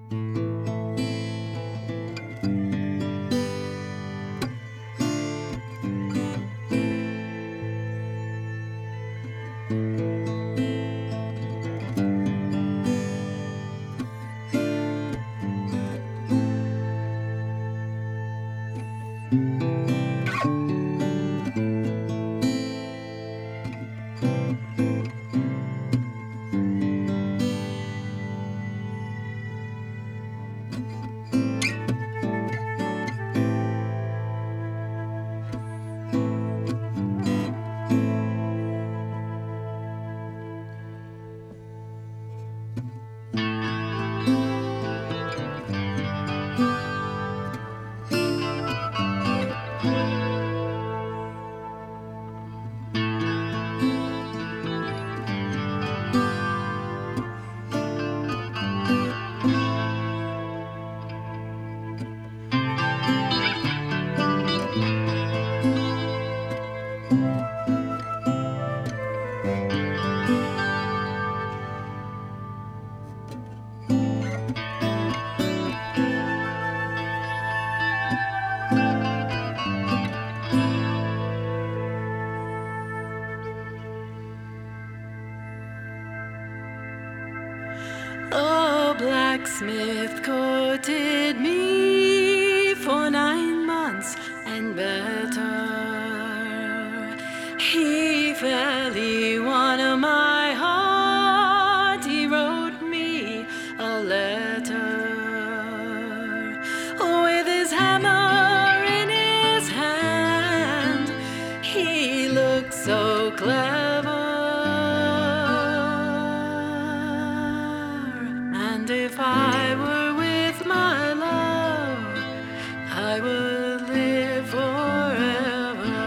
A blacksmith courted me for 9 months and better. He fairly won my heart. He wrote me a letter with his hammer in his hand. He looked so clever. And if I were with my love, I would live forever.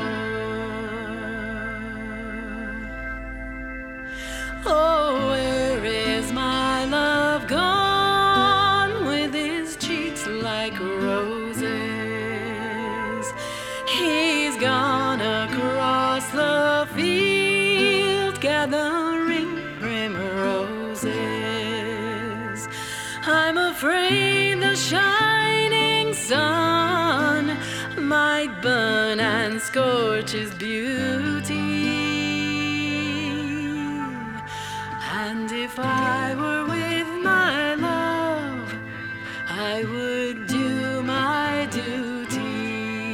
Oh, where is my love gone, with his cheeks like roses? He's gone across the field, gathering primroses. I'm afraid the shining sun might burn and scorch his beauty. And if I were with my love, I would do my duty.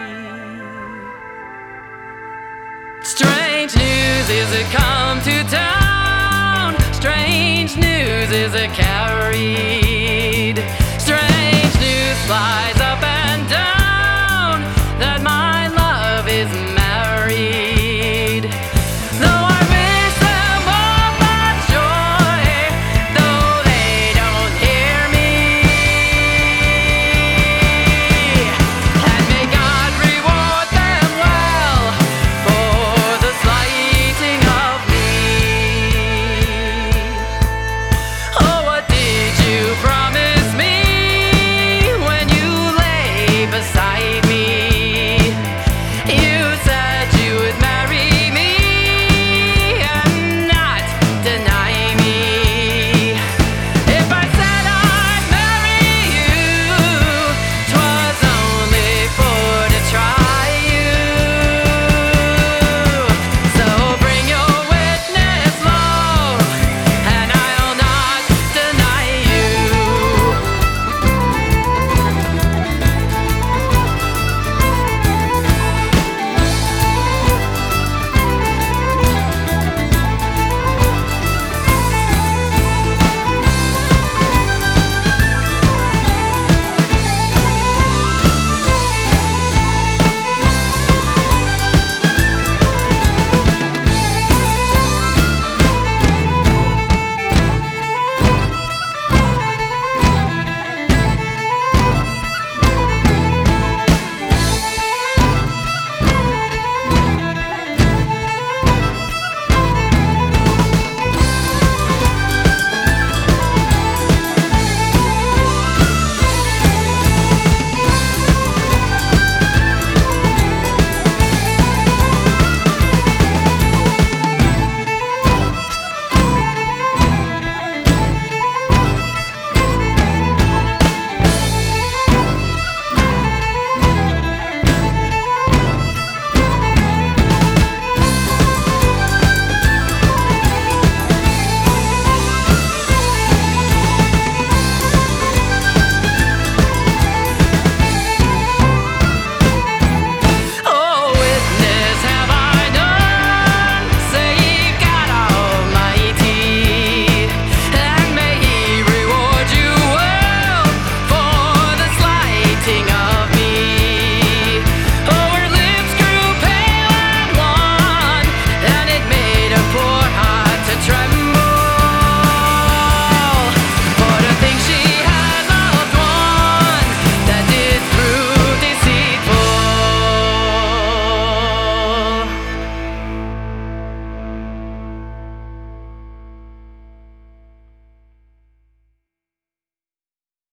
Strange news is come to town. Strange news is carried. Strange news flies